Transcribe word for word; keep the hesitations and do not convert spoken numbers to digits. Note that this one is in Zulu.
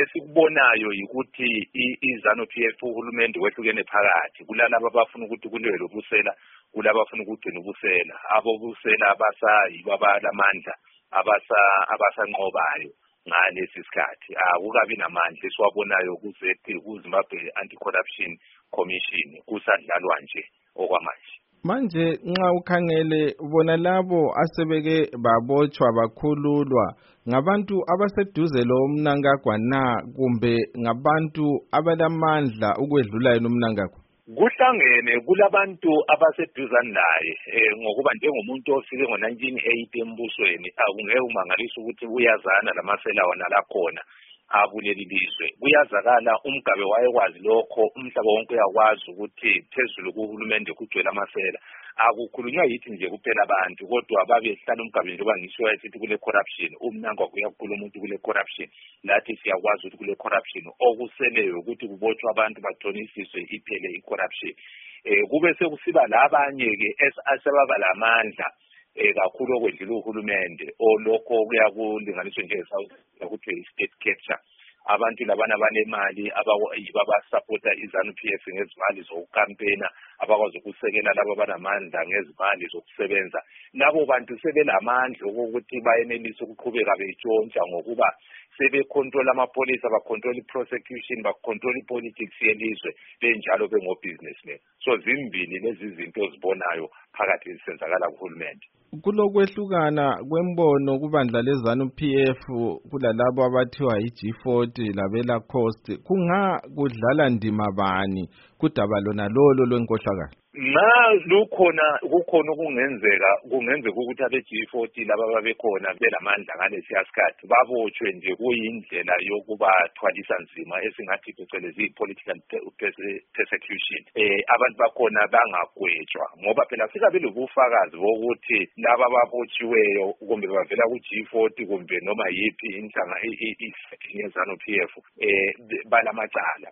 lesikubonayo ukuthi iZANU-P F uhulumende wehlukene phakathi kulalabo abafuna ukuthi kulwe lobusela kulabo abafuna ukugcina ubusela abobusela abasayibo abalamandla abasa abasanqobayo ngalesi sikhathi akukabi namandla esiwabonayo kuze kuZimbabwe Anti-Corruption Commission kusadlalwa nje okwamanje. Manje nxa ukhangele bona labo asebeke babotshwa bakhululwa ngabantu abaseduze lo Mnangagwa na kumbe ngabantu abalamandla ukwedlula yena uMnangagwa? Kuhlangene kulabantu abaseduzane naye ngokuba njengomuntu ofike ngo nineteen eighty embusweni akungeke umangalisa ukuthi uyazana lamasela wona la khona abuleli lizwe. Kuyazakala uMgabe wayekwazi lokho umhlaba wonke uyakwazi ukuthi phezulu kuhulumende kugcwele amasela. Akukhulunywa yithi nje kuphela abantu kodwa babehlala uMgabe njengoba ngisho esithi kule corruption uMnangagwa uyakhuluma umuntu kule corruption lathi siyakwazi ukuthi kule corruption okuseleyo ukuthi kubotshwa abantu bathonisiswe iphele i-corruption. Eh kube sekusiba labanye ke asebaba lamandla eh kakhulu okwedlula uhulumende olokho kuyakulinganiswa nje eSouth ukuthi state capture. Abantu labana banemali abasupporta iZANU-P F ngezimali zokukampena abakwazi ukusekela labo banamandla ngezimali zokusebenza labo bantu sebelamandla ukuthi bayenelisa ukuqhubeka betshontsha ngokuba sebecontrol amapolice abacontrol iprosecution bacontrol ipolitics yelizwe benjalo bengobusinessmen. So zimbili lezi zinto zibonayo phakathi senzakala kuhulumende. Kulokwehlukana kwembono kubandla leZANU-P F kulalabo abathiwa i-G forty labela Coast kunga kudlala ndima bani kudaba lona lolo lwenkohlakala? Na lukhona kukhona kungenzeka kungenzeka ukuthi abe-G forty laba babekhona belamandla ngalesi sikhathi babotshwe nje kuyindlela yokuba thwalisa nzima esingathi phecelezi political persecution. Eh abantu bakhona bangagwetshwa ngoba phela sika belobufakazi bokuthi laba babotshiweyo kumbe bavela ku-G forty kumbe noma yipi inhlanga iZANU-P F eh balamacala